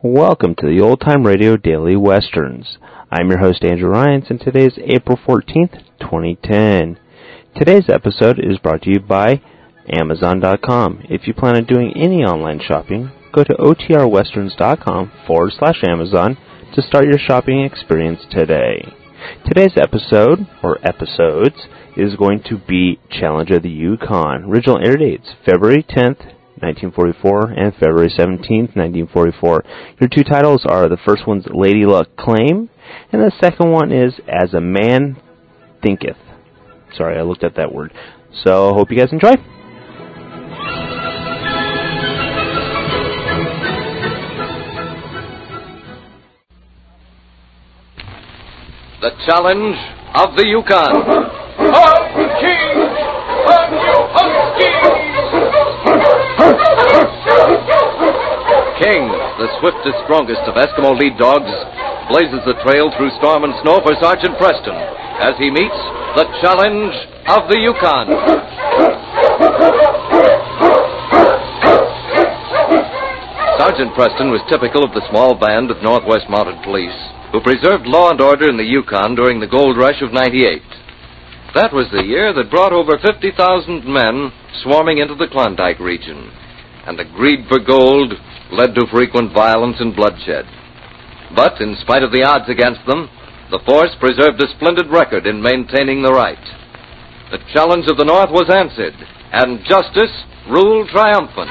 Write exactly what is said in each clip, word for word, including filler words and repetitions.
Welcome to the Old Time Radio Daily Westerns. I'm your host, Andrew Ryans, and today is April fourteenth, twenty ten. Today's episode is brought to you by Amazon dot com. If you plan on doing any online shopping, go to otrwesterns.com forward slash Amazon to start your shopping experience today. Today's episode, or episodes, is going to be Challenge of the Yukon. Original air dates, February tenth, nineteen forty-four, and February seventeenth, nineteen forty-four. Your two titles are, the first one's Lady Luck Claim, and the second one is As a Man Thinketh. Sorry, I looked at that word. So, hope you guys enjoy. The Challenge of the Yukon. Huskies! On you Huskies! King, the swiftest, strongest of Eskimo lead dogs, blazes the trail through storm and snow for Sergeant Preston as he meets the Challenge of the Yukon. Sergeant Preston was typical of the small band of Northwest Mounted Police who preserved law and order in the Yukon during the gold rush of ninety-eight. That was the year that brought over fifty thousand men swarming into the Klondike region, and the greed for gold led to frequent violence and bloodshed. But in spite of the odds against them, the force preserved a splendid record in maintaining the right. The challenge of the North was answered, and justice ruled triumphant.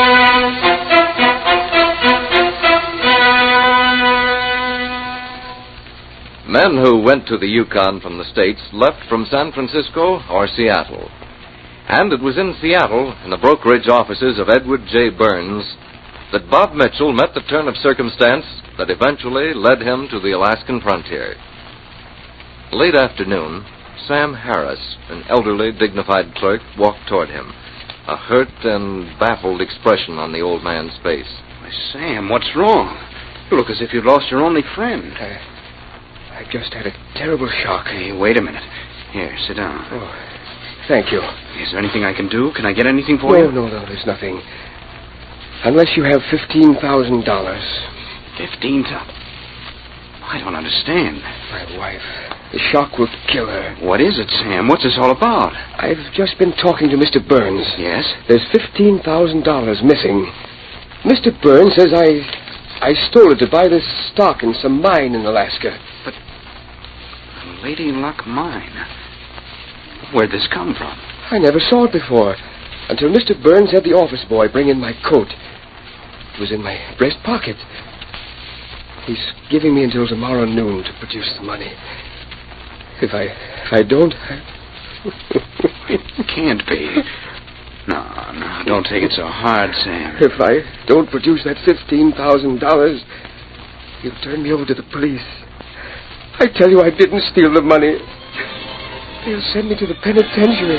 Men who went to the Yukon from the States left from San Francisco or Seattle. And it was in Seattle, in the brokerage offices of Edward J. Burns, that Bob Mitchell met the turn of circumstance that eventually led him to the Alaskan frontier. Late afternoon, Sam Harris, an elderly, dignified clerk, walked toward him, a hurt and baffled expression on the old man's face. Why, Sam, what's wrong? You look as if you'd lost your only friend. I, I just had a terrible shock. Hey, wait a minute. Here, sit down. Oh, thank you. Is there anything I can do? Can I get anything for no, you? No, no, no, there's nothing. Unless you have fifteen thousand dollars. Fifteen thousand? I don't understand. My wife. The shock will kill her. What is it, Sam? What's this all about? I've just been talking to Mister Burns. Yes? There's fifteen thousand dollars missing. Mister Burns says I... I stole it to buy this stock in some mine in Alaska. But... Lady Luck Mine. Where'd this come from? I never saw it before, until Mister Burns had the office boy bring in my coat. It was in my breast pocket. He's giving me until tomorrow noon to produce the money. If I if I don't... I... It can't be. No, no, don't take it so hard, Sam. If I don't produce that fifteen thousand dollars, he'll turn me over to the police. I tell you I didn't steal the money. They'll send me to the penitentiary.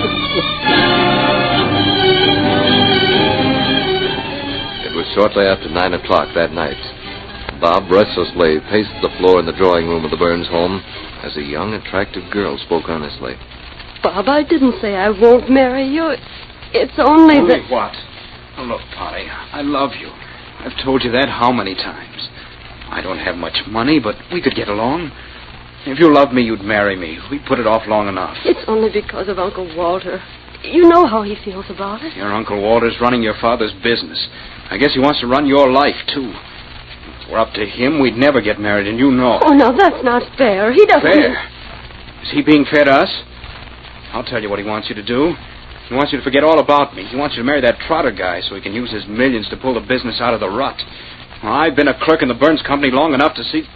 It was shortly after nine o'clock that night. Bob restlessly paced the floor in the drawing room of the Burns home as a young, attractive girl spoke earnestly. Bob, I didn't say I won't marry you. It's only, Only that... what? Oh, look, Polly, I love you. I've told you that how many times? I don't have much money, but we could get along. If you loved me, you'd marry me. We'd put it off long enough. It's only because of Uncle Walter. You know how he feels about it. Your Uncle Walter's running your father's business. I guess he wants to run your life, too. If we're up to him, we'd never get married, and you know. Oh, no, that's not fair. He doesn't... Fair? Is he being fair to us? I'll tell you what he wants you to do. He wants you to forget all about me. He wants you to marry that Trotter guy so he can use his millions to pull the business out of the rut. Well, I've been a clerk in the Burns Company long enough to see...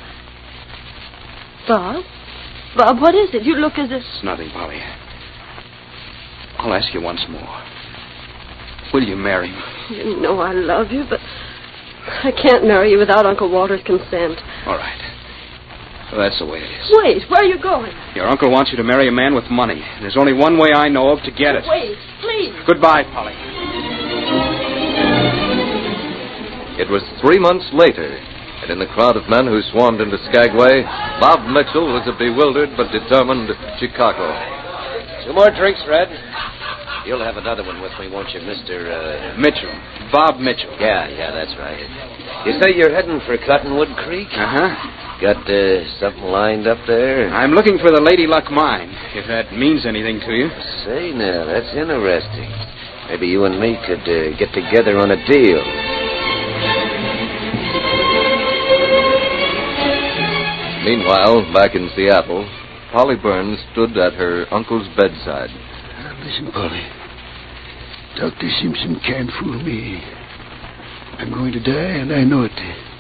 Bob? Bob, what is it? You look as if... It's nothing, Polly. I'll ask you once more. Will you marry me? You know I love you, but I can't marry you without Uncle Walter's consent. All right. So that's the way it is. Wait, where are you going? Your uncle wants you to marry a man with money. There's only one way I know of to get it. Wait, please. Goodbye, Polly. It was three months later, and in the crowd of men who swarmed into Skagway, Bob Mitchell was a bewildered but determined Chicago. Two more drinks, Red. You'll have another one with me, won't you, Mister Uh... Mitchell. Bob Mitchell. Yeah, yeah, that's right. You say you're heading for Cottonwood Creek? Uh-huh. Got uh, something lined up there? I'm looking for the Lady Luck mine, if that means anything to you. Say, now, that's interesting. Maybe you and me could uh, get together on a deal. Meanwhile, back in Seattle, Polly Burns stood at her uncle's bedside. Listen, Polly. Doctor Simpson can't fool me. I'm going to die, and I know it.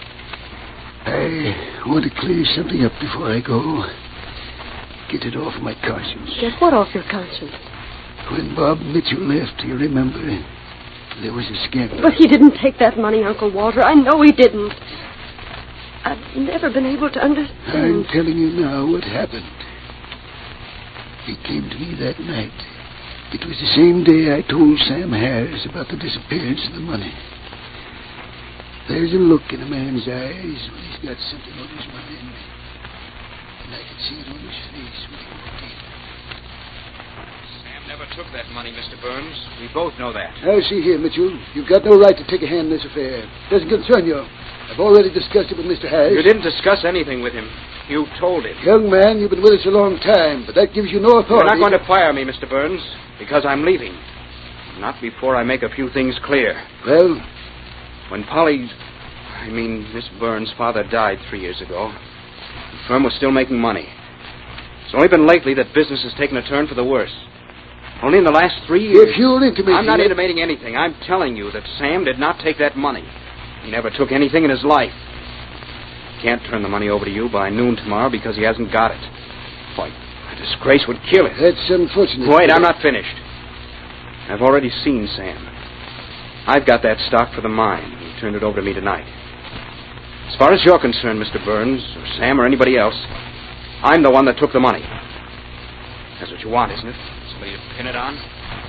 I want to clear something up before I go. Get it off my conscience. Get what off your conscience? When Bob Mitchell left, you remember, there was a scandal. But he didn't take that money, Uncle Walter. I know he didn't. I've never been able to understand. I'm telling you now what happened. He came to me that night. It was the same day I told Sam Harris about the disappearance of the money. There's a look in a man's eyes when he's got something on his mind. And I could see it on his face when he walked in. Sam never took that money, Mister Burns. We both know that. Now, see here, Mitchell. You've got no right to take a hand in this affair. It doesn't concern you. I've already discussed it with Mister Harris. You didn't discuss anything with him. You told him. Young man, you've been with us a long time, but that gives you no authority. You're not going to fire me, Mister Burns, because I'm leaving. Not before I make a few things clear. Well? When Polly, I mean Miss Burns' father died three years ago, the firm was still making money. It's only been lately that business has taken a turn for the worse. Only in the last three years... If you're intimating... I'm not it... intimating anything. I'm telling you that Sam did not take that money. He never took anything in his life. He can't turn the money over to you by noon tomorrow because he hasn't got it. Why, a disgrace would kill him. That's unfortunate. Wait, I'm not finished. I've already seen Sam. I've got that stock for the mine. He turned it over to me tonight. As far as you're concerned, Mister Burns, or Sam, or anybody else, I'm the one that took the money. That's what you want, isn't it? Somebody to pin it on?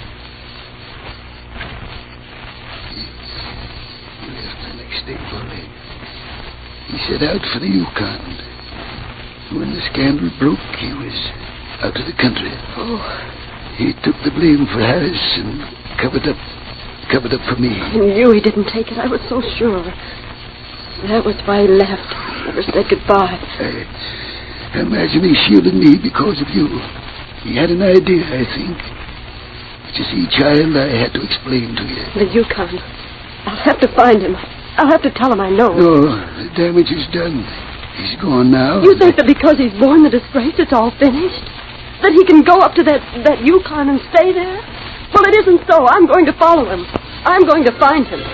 Day, Polly. He set out for the Yukon. When the scandal broke, he was out of the country. Oh. He took the blame for Harris and covered up covered up for me. I knew he didn't take it. I was so sure. That was why he left. Never said goodbye. I, I imagine he shielded me because of you. He had an idea, I think. But you see, child, I had to explain to you. The Yukon. I'll have to find him. I'll have to tell him I know. No, the damage is done. He's gone now. You think that because he's born the disgrace, it's all finished? That he can go up to that, that Yukon and stay there? Well, it isn't so. I'm going to follow him. I'm going to find him.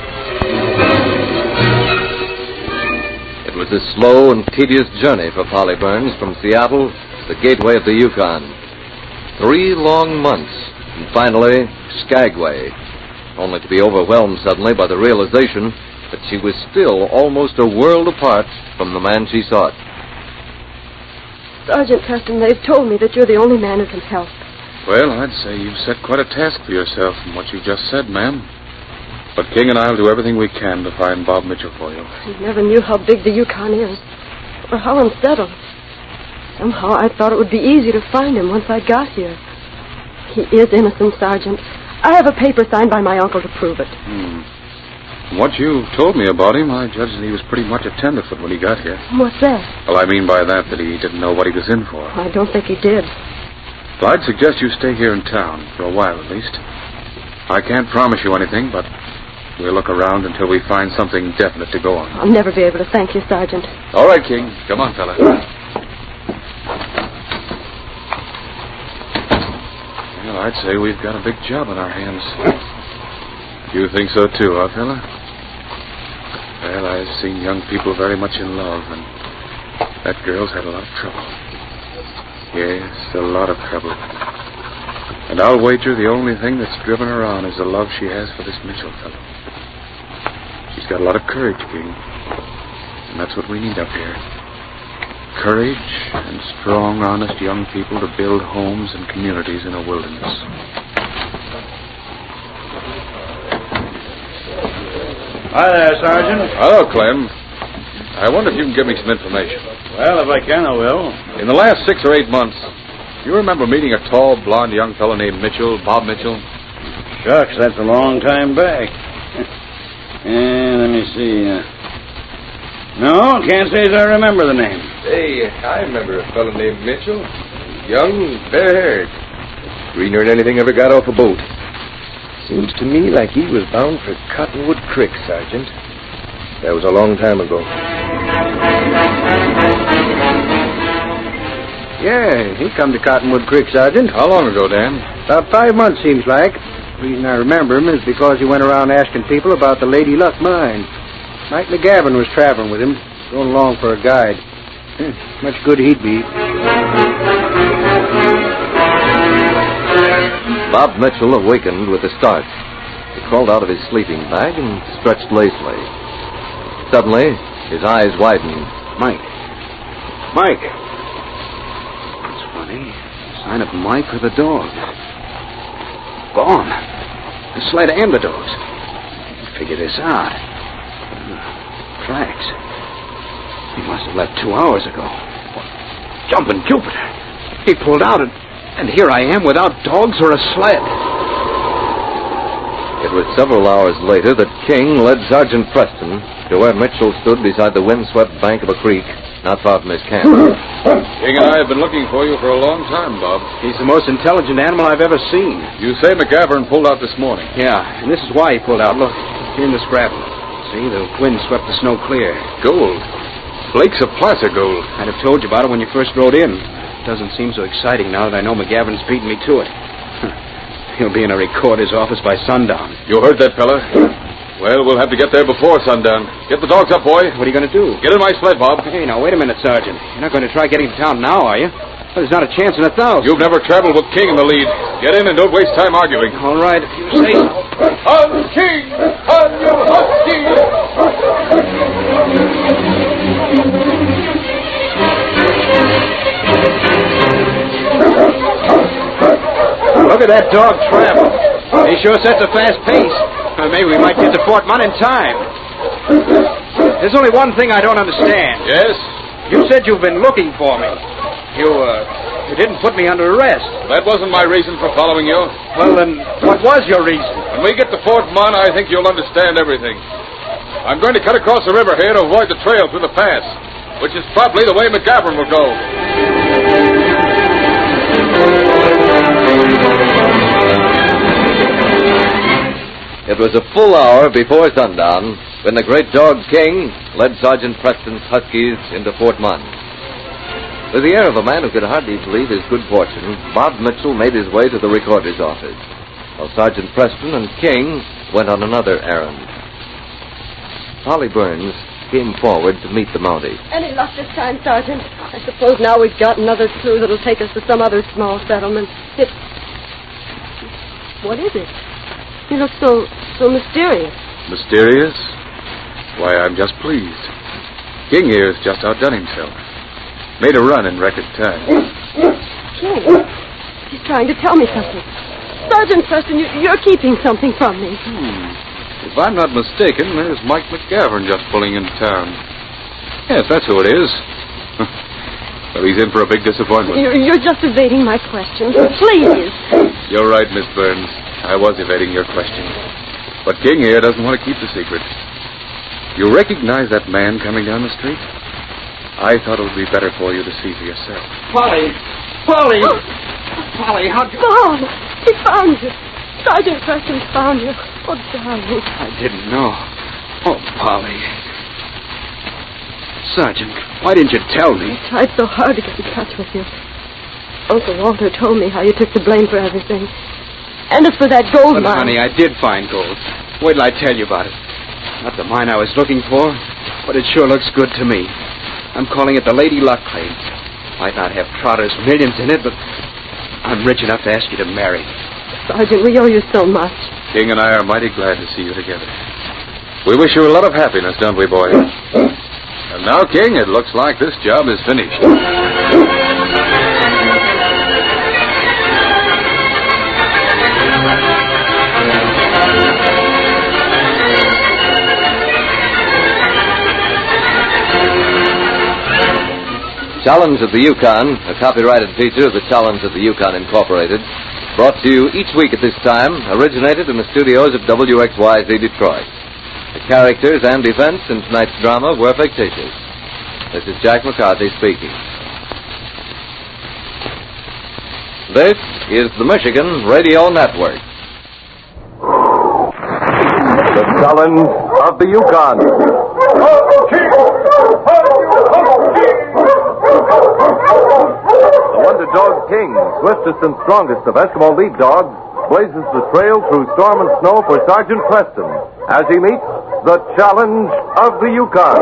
It was a slow and tedious journey for Polly Burns from Seattle to the gateway of the Yukon. Three long months, and finally, Skagway, only to be overwhelmed suddenly by the realization that she was still almost a world apart from the man she sought. Sergeant Preston, they've told me that you're the only man who can help. Well, I'd say you've set quite a task for yourself from what you just said, ma'am. But King and I'll do everything we can to find Bob Mitchell for you. I never knew how big the Yukon is, or how unsettled. Somehow I thought it would be easy to find him once I got here. He is innocent, Sergeant. I have a paper signed by my uncle to prove it. Hmm. From what you told me about him, I judged that he was pretty much a tenderfoot when he got here. What's that? Well, I mean by that that he didn't know what he was in for. I don't think he did. Well, I'd suggest you stay here in town, for a while at least. I can't promise you anything, but we'll look around until we find something definite to go on. I'll never be able to thank you, Sergeant. All right, King. Come on, fella. Well, I'd say we've got a big job on our hands. You think so, too, huh, fella? Well, I've seen young people very much in love, and that girl's had a lot of trouble. Yes, a lot of trouble. And I'll wager the only thing that's driven her on is the love she has for this Mitchell fellow. She's got a lot of courage, King. And that's what we need up here. Courage and strong, honest young people to build homes and communities in a wilderness. Hi there, Sergeant. Hello, Clem. I wonder if you can give me some information. Well, if I can, I will. In the last six or eight months, do you remember meeting a tall, blonde young fellow named Mitchell, Bob Mitchell? Shucks, that's a long time back. And let me see. Uh, no, can't say as I remember the name. Hey, I remember a fellow named Mitchell. Young, fair-haired. Greener than anything ever got off a boat. Seems to me like he was bound for Cottonwood Creek, Sergeant. That was a long time ago. Yeah, he come to Cottonwood Creek, Sergeant. How long ago, Dan? About five months, seems like. The reason I remember him is because he went around asking people about the Lady Luck mine. Mike McGavin was traveling with him, going along for a guide. Hmm, much good he'd be. Bob Mitchell awakened with a start. He crawled out of his sleeping bag and stretched lazily. Suddenly, his eyes widened. Mike. Mike. That's funny. Sign of Mike or the dog. Gone. The sled and the dogs. Figure this out. Tracks. He must have left two hours ago. Jumping Jupiter. He pulled out and, and here I am without dogs or a sled. It was several hours later that King led Sergeant Preston to where Mitchell stood beside the windswept bank of a creek not far from his camp. King and I have been looking for you for a long time, Bob. He's the most intelligent animal I've ever seen. You say McGavin pulled out this morning. Yeah, and this is why he pulled out. Look, here in this gravel. See, the wind swept the snow clear. Gold. Flakes of placer gold. I'd have told you about it when you first rode in. It doesn't seem so exciting now that I know McGavin's beaten me to it. He'll be in a recorder's office by sundown. You heard that, fella? Well, we'll have to get there before sundown. Get the dogs up, boy. What are you going to do? Get in my sled, Bob. Hey, now, wait a minute, Sergeant. You're not going to try getting to town now, are you? Well, there's not a chance in a thousand. You've never traveled with King in the lead. Get in and don't waste time arguing. All right, if you say so. On King! On you husky! Look at that dog travel. He sure sets a fast pace. Or maybe we might get to Fort Munn in time. There's only one thing I don't understand. Yes? You said you've been looking for me. You, uh, you didn't put me under arrest. That wasn't my reason for following you. Well, then, what was your reason? When we get to Fort Munn, I think you'll understand everything. I'm going to cut across the river here to avoid the trail through the pass, which is probably the way McGavin will go. It was a full hour before sundown when the great dog King led Sergeant Preston's Huskies into Fort Munn. With the air of a man who could hardly believe his good fortune, Bob Mitchell made his way to the recorder's office, while Sergeant Preston and King went on another errand. Polly Burns came forward to meet the Mountie. Any luck this time, Sergeant? I suppose now we've got another clue that'll take us to some other small settlement. It... What is it? You look so, so mysterious. Mysterious? Why, I'm just pleased. King here's just outdone himself. Made a run in record time. King? He's trying to tell me something. Sergeant Preston, you, you're keeping something from me. Hmm. If I'm not mistaken, there's Mike McGavin just pulling into town. Yes, that's who it is. Well, he's in for a big disappointment. You're, you're just evading my questions. Please. You're right, Miss Burns. I was evading your question. But King here doesn't want to keep the secret. You recognize that man coming down the street? I thought it would be better for you to see for yourself. Polly! Polly! Oh. Polly, how'd you... Bob! He found you. Sergeant Preston found you. Oh, darling. I didn't know. Oh, Polly. Sergeant, why didn't you tell me? I tried so hard to get in touch with you. Uncle Walter told me how you took the blame for everything. And as for that gold but, mine... honey, I did find gold. Wait till I tell you about it. Not the mine I was looking for, but it sure looks good to me. I'm calling it the Lady Luck claim. Might not have Trotter's millions in it, but I'm rich enough to ask you to marry me. Sergeant, we owe you so much. King and I are mighty glad to see you together. We wish you a lot of happiness, don't we, boy? And now, King, it looks like this job is finished. Challenge of the Yukon, a copyrighted feature of the Challenge of the Yukon Incorporated, brought to you each week at this time, originated in the studios of W X Y Z Detroit. The characters and events in tonight's drama were fictitious. This is Jack McCarthy speaking. This is the Michigan Radio Network. The challenge of the Yukon. The Wonder Dog King, swiftest and strongest of Eskimo lead dogs, blazes the trail through storm and snow for Sergeant Preston as he meets the challenge of the Yukon.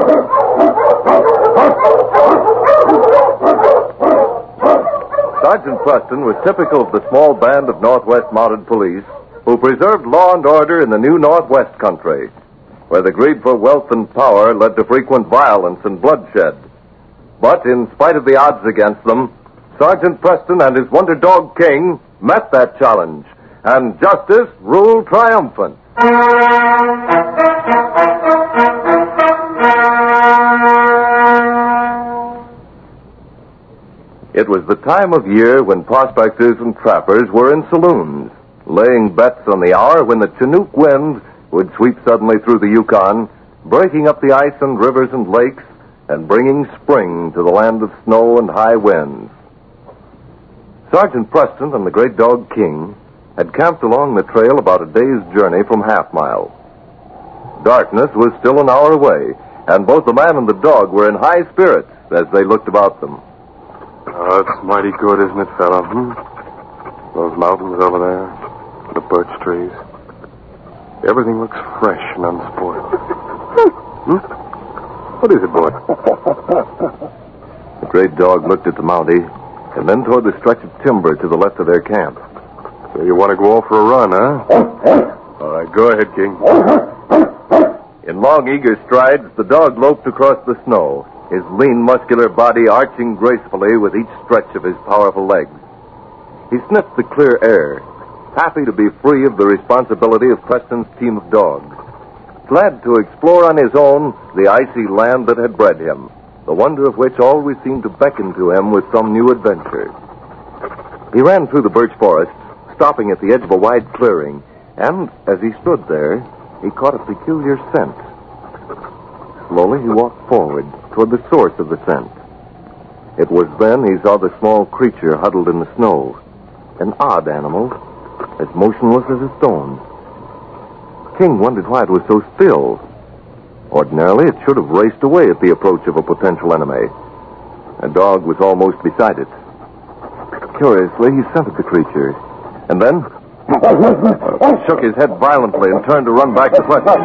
Sergeant Preston was typical of the small band of Northwest Mounted Police who preserved law and order in the new Northwest country, where the greed for wealth and power led to frequent violence and bloodshed. But in spite of the odds against them, Sergeant Preston and his Wonder Dog King met that challenge, and justice ruled triumphant. It was the time of year when prospectors and trappers were in saloons, laying bets on the hour when the Chinook wind would sweep suddenly through the Yukon, breaking up the ice and rivers and lakes, and bringing spring to the land of snow and high winds. Sergeant Preston and the Great Dog King had camped along the trail about a day's journey from Half Mile. Darkness was still an hour away, and both the man and the dog were in high spirits as they looked about them. Oh, it's mighty good, isn't it, fella? Hmm? Those mountains over there, the birch trees. Everything looks fresh and unspoiled. Hmm? What is it, boy? The Great Dog looked at the Mountie, and then toward the stretch of timber to the left of their camp. So you want to go off for a run, huh? All right, go ahead, King. In long, eager strides, the dog loped across the snow, his lean, muscular body arching gracefully with each stretch of his powerful legs. He sniffed the clear air, happy to be free of the responsibility of Preston's team of dogs, glad to explore on his own the icy land that had bred him, the wonder of which always seemed to beckon to him with some new adventure. He ran through the birch forest, stopping at the edge of a wide clearing, and as he stood there, he caught a peculiar scent. Slowly he walked forward toward the source of the scent. It was then he saw the small creature huddled in the snow, an odd animal, as motionless as a stone. King wondered why it was so still. Ordinarily, it should have raced away at the approach of a potential enemy. A dog was almost beside it. Curiously, he scented the creature, and then shook his head violently and turned to run back to Preston.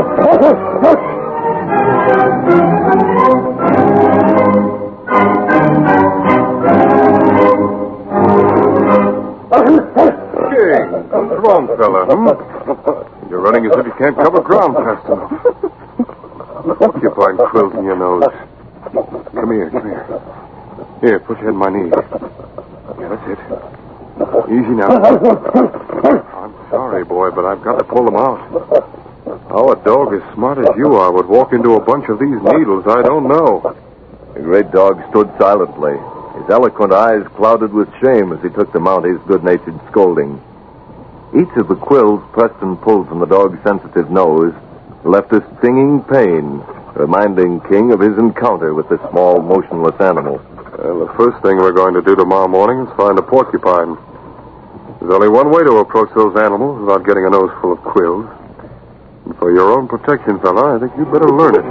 King, what's wrong, fella? Hmm? You're running as if you can't cover ground fast enough. Porcupine quills in your nose. Come here, come here. Here, put your head on my knee. Yeah, that's it. Easy now. I'm sorry, boy, but I've got to pull them out. How a dog as smart as you are would walk into a bunch of these needles, I don't know. The Great Dog stood silently, his eloquent eyes clouded with shame as he took the Mountie's good-natured scolding. Each of the quills Preston pulled from the dog's sensitive nose left a stinging pain, reminding King of his encounter with the small, motionless animal. Well, the first thing we're going to do tomorrow morning is find a porcupine. There's only one way to approach those animals without getting a nose full of quills. And for your own protection, fella, I think you'd better learn it.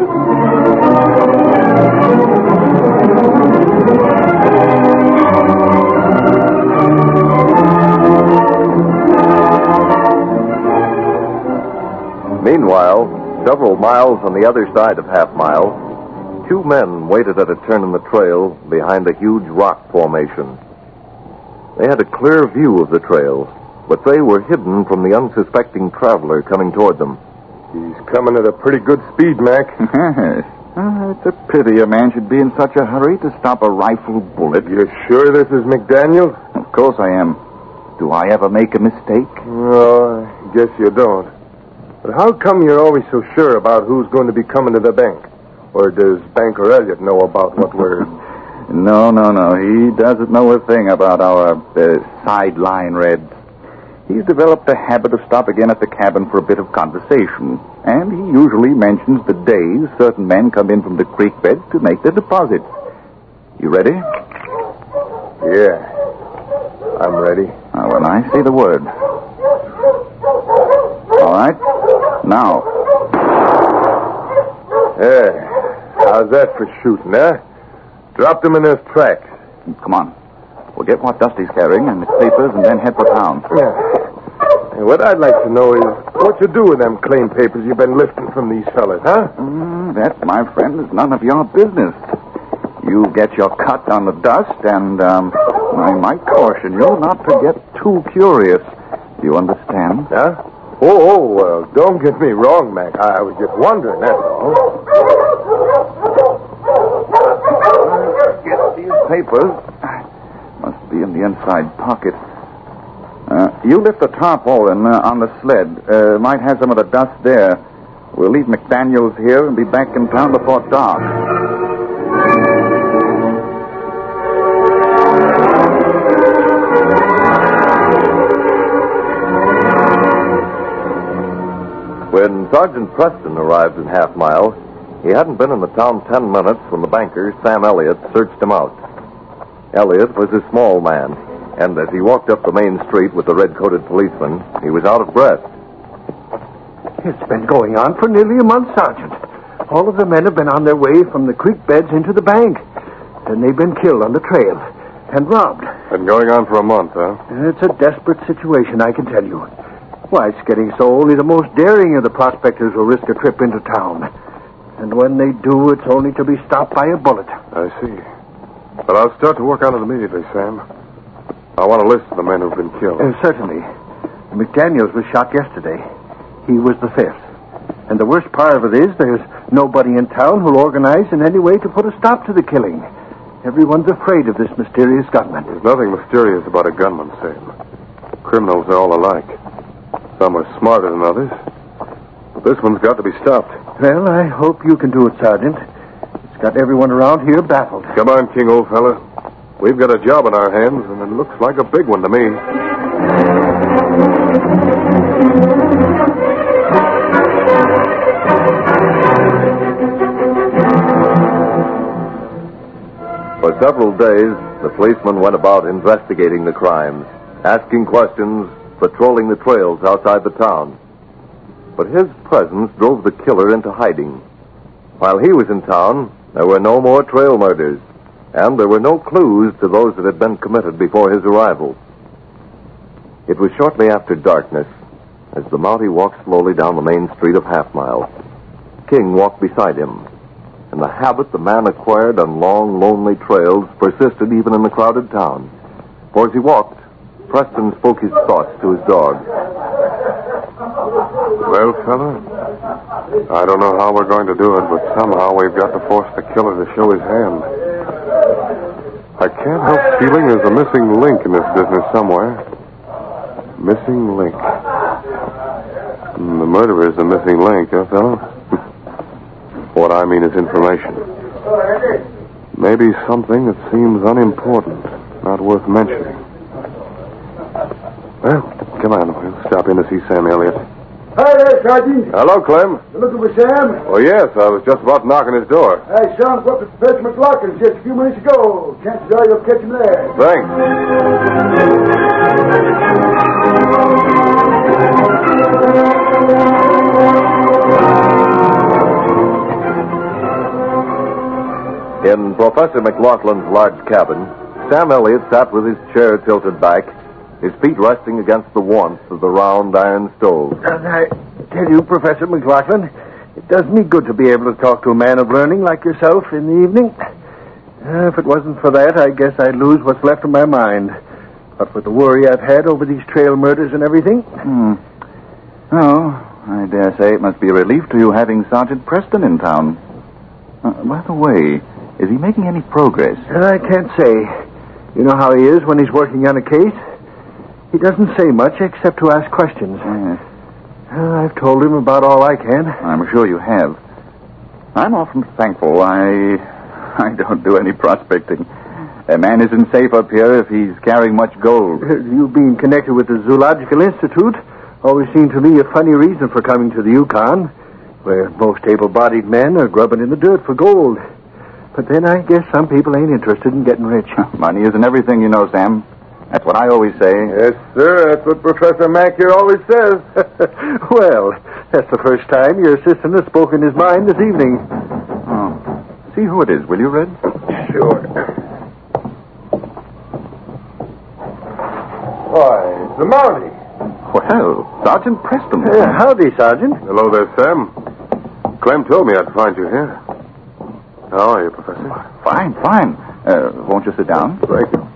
Meanwhile, several miles on the other side of Half Mile, two men waited at a turn in the trail behind a huge rock formation. They had a clear view of the trail, but they were hidden from the unsuspecting traveler coming toward them. He's coming at a pretty good speed, Mac. uh, it's a pity a man should be in such a hurry to stop a rifle bullet. You're sure this is McDaniel? Of course I am. Do I ever make a mistake? No, I guess you don't. But how come you're always so sure about who's going to be coming to the bank? Or does Banker Elliott know about what we're... No, no, no. He doesn't know a thing about our uh, sideline reds. He's developed a habit of stopping in at the cabin for a bit of conversation, and he usually mentions the days certain men come in from the creek beds to make their deposits. You ready? Yeah, I'm ready. Now, when I say the word. All right, now. Yeah, how's that for shooting, huh? Dropped him in his tracks. Come on. We'll get what Dusty's carrying and the papers and then head for town. Yeah. Hey, what I'd like to know is what you do with them claim papers you've been lifting from these fellas, huh? Mm, that, my friend, is none of your business. You get your cut on the dust, and um, I might caution you not to get too curious. Do you understand? Huh? Oh, oh, well, don't get me wrong, Mac. I was just wondering, that's all. Get these papers. Must be in the inside pocket. Uh, you lift the tarpaulin uh, on the sled. Uh, might have some of the dust there. We'll leave McDaniels here and be back in town before dark. When Sergeant Preston arrived in Half Mile, he hadn't been in the town ten minutes when the banker, Sam Elliott, searched him out. Elliott was a small man, and as he walked up the main street with the red-coated policeman, he was out of breath. It's been going on for nearly a month, Sergeant. All of the men have been on their way from the creek beds into the bank. And they've been killed on the trail and robbed. Been going on for a month, huh? It's a desperate situation, I can tell you. Why, it's getting so only the most daring of the prospectors will risk a trip into town. And when they do, it's only to be stopped by a bullet. I see. But I'll start to work on it immediately, Sam. I want a list of the men who've been killed. Uh, certainly. McDaniels was shot yesterday. He was the fifth. And the worst part of it is there's nobody in town who'll organize in any way to put a stop to the killing. Everyone's afraid of this mysterious gunman. There's nothing mysterious about a gunman, Sam. Criminals are all alike. Some are smarter than others. But this one's got to be stopped. Well, I hope you can do it, Sergeant. It's got everyone around here baffled. Come on, King, old fella. We've got a job on our hands, and it looks like a big one to me. For several days, the policeman went about investigating the crimes, asking questions, patrolling the trails outside the town. But his presence drove the killer into hiding. While he was in town, there were no more trail murders, and there were no clues to those that had been committed before his arrival. It was shortly after darkness, as the Mountie walked slowly down the main street of Half Mile. King walked beside him, and the habit the man acquired on long, lonely trails persisted even in the crowded town. For as he walked, Preston spoke his thoughts to his dog. Well, fella, I don't know how we're going to do it, but somehow we've got to force the killer to show his hand. I can't help feeling there's a missing link in this business somewhere. Missing link. The murderer is the missing link, huh, fella? What I mean is information. Maybe something that seems unimportant, not worth mentioning. Well, come on, we'll stop in to see Sam Elliott. Hi there, Sergeant. Hello, Clem. You looking for Sam? Oh, yes, I was just about knocking his door. I saw him go up to Professor McLaughlin just a few minutes ago. Chances are you'll catch him there. Thanks. In Professor McLaughlin's large cabin, Sam Elliott sat with his chair tilted back, his feet resting against the warmth of the round iron stove. And I tell you, Professor McLaughlin, it does me good to be able to talk to a man of learning like yourself in the evening. Uh, if it wasn't for that, I guess I'd lose what's left of my mind. But with the worry I've had over these trail murders and everything... Hmm. Oh, I dare say it must be a relief to you having Sergeant Preston in town. Uh, by the way, is he making any progress? I can't say. You know how he is when he's working on a case? He doesn't say much except to ask questions. Yes. Uh, I've told him about all I can. I'm sure you have. I'm often thankful I I don't do any prospecting. A man isn't safe up here if he's carrying much gold. You being connected with the Zoological Institute always seemed to me a funny reason for coming to the Yukon, where most able-bodied men are grubbing in the dirt for gold. But then I guess some people ain't interested in getting rich. Money isn't everything, you know, Sam. That's what I always say. Yes, sir. That's what Professor Mack here always says. Well, that's the first time your assistant has spoken his mind this evening. Oh. See who it is, will you, Red? Sure. Why, it's the Mountie. Well, Sergeant Preston. Uh, howdy, Sergeant. Hello there, Sam. Clem told me I'd find you here. How are you, Professor? Fine, fine. Uh, won't you sit down? Thank you.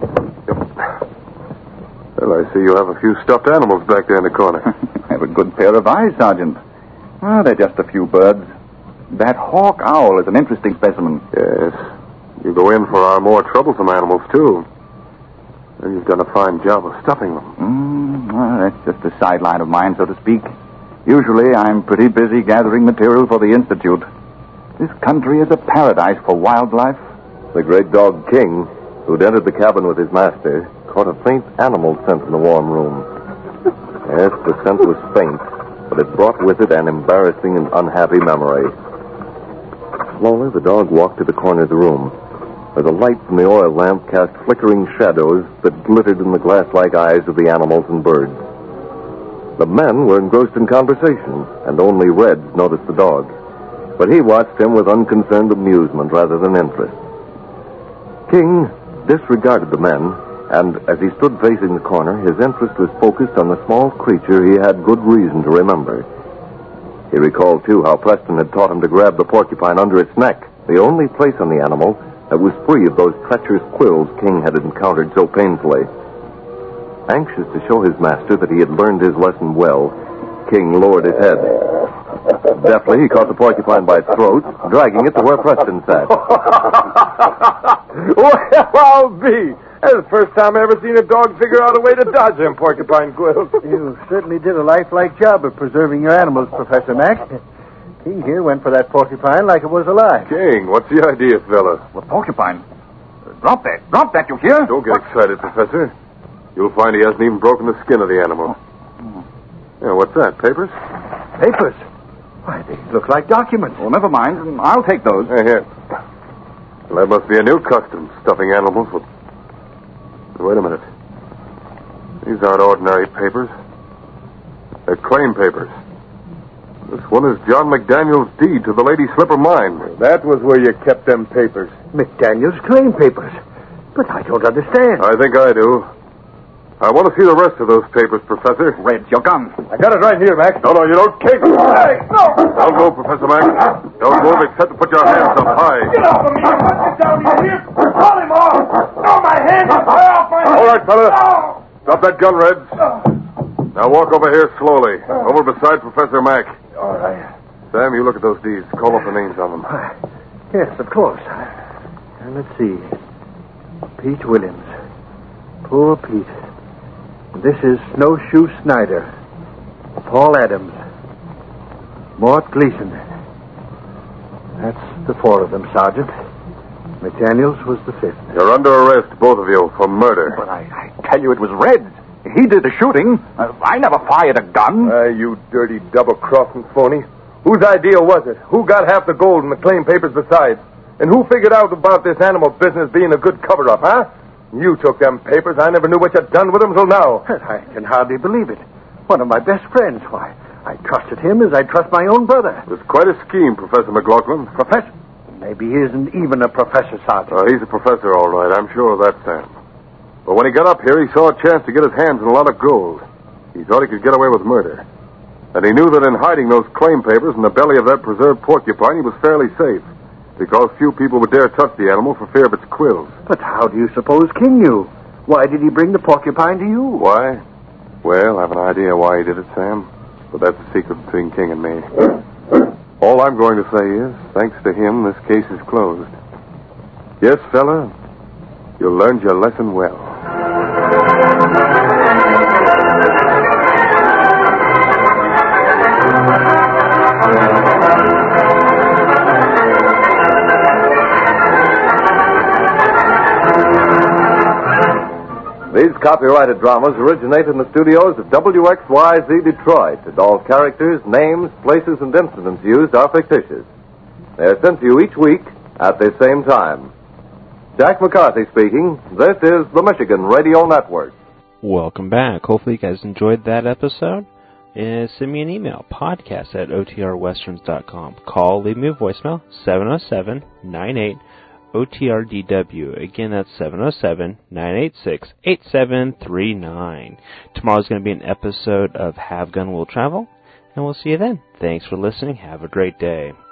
Well, I see you have a few stuffed animals back there in the corner. I have a good pair of eyes, Sergeant. Well, they're just a few birds. That hawk owl is an interesting specimen. Yes. You go in for our more troublesome animals, too. And you've done a fine job of stuffing them. Mm, well, that's just a sideline of mine, so to speak. Usually, I'm pretty busy gathering material for the Institute. This country is a paradise for wildlife. The great dog King, who'd entered the cabin with his master, caught a faint animal scent in the warm room. Yes, the scent was faint, but it brought with it an embarrassing and unhappy memory. Slowly, the dog walked to the corner of the room, where the light from the oil lamp cast flickering shadows that glittered in the glass-like eyes of the animals and birds. The men were engrossed in conversation, and only Red noticed the dog. But he watched him with unconcerned amusement rather than interest. King disregarded the men, and as he stood facing the corner, his interest was focused on the small creature he had good reason to remember. He recalled, too, how Preston had taught him to grab the porcupine under its neck, the only place on the animal that was free of those treacherous quills King had encountered so painfully. Anxious to show his master that he had learned his lesson well, King lowered his head. Deftly, he caught the porcupine by its throat, dragging it to where Preston sat. Well, I'll be. That's the first time I ever seen a dog figure out a way to dodge them porcupine quills. You certainly did a lifelike job of preserving your animals, Professor Mack. King here went for that porcupine like it was alive. King, what's the idea, fella? What porcupine? Drop that. Drop that, you hear? Don't get excited, Professor. You'll find he hasn't even broken the skin of the animal. Yeah, what's that, papers? Papers? Why, they look like documents. Well, never mind. I'll take those. Hey, here. Well, that must be a new custom, stuffing animals with... Wait a minute. These aren't ordinary papers. They're claim papers. This one is John McDaniel's deed to the Lady Slipper mine. That was where you kept them papers. McDaniel's claim papers. But I don't understand. I think I do. I want to see the rest of those papers, Professor. Red, your gun. I got it right here, Mac. No, no, you don't. King! Hey, no! Don't move, Professor Mack. Don't move except to put your hands up high. Get off of me! I'll put you down here. Pull him off! No, my hands are off my All right, fella. No. Drop that gun, Reds. Now walk over here slowly. Over beside Professor Mack. All right. Sam, you look at those deeds. Call up the names on them. Yes, of course. And let's see. Pete Williams. Poor Pete. This is Snowshoe Snyder. Paul Adams. Mort Gleason. That's the four of them, Sergeant. McDaniels was the fifth. You're under arrest, both of you, for murder. But I, I tell you, it was Red. He did the shooting. Uh, I never fired a gun. Ah, uh, you dirty double-crossing phony. Whose idea was it? Who got half the gold and the claim papers besides? And who figured out about this animal business being a good cover-up, huh? You took them papers. I never knew what you'd done with them till now. I can hardly believe it. One of my best friends. Why, I trusted him as I trust my own brother. It was quite a scheme, Professor McLaughlin. Professor? Maybe he isn't even a professor, Sergeant. Uh, he's a professor, all right. I'm sure of that, Sam. But when he got up here, he saw a chance to get his hands on a lot of gold. He thought he could get away with murder. And he knew that in hiding those claim papers in the belly of that preserved porcupine, he was fairly safe, because few people would dare touch the animal for fear of its quills. But how do you suppose King knew? Why did he bring the porcupine to you? Why? Well, I have an idea why he did it, Sam. But that's a secret between King and me. All I'm going to say is, thanks to him, this case is closed. Yes, fella, you learned your lesson well. These copyrighted dramas originate in the studios of W X Y Z Detroit, and all characters, names, places, and incidents used are fictitious. They are sent to you each week at the same time. Jack McCarthy speaking. This is the Michigan Radio Network. Welcome back. Hopefully you guys enjoyed that episode. Uh, send me an email, podcast at O T R westerns dot com. Call, leave me a voicemail, seven oh seven, nine eight, O T R D W. Again, that's seven oh seven, nine eight six, eight seven three nine. Tomorrow's going to be an episode of Have Gun Will Travel, and we'll see you then. Thanks for listening. Have a great day.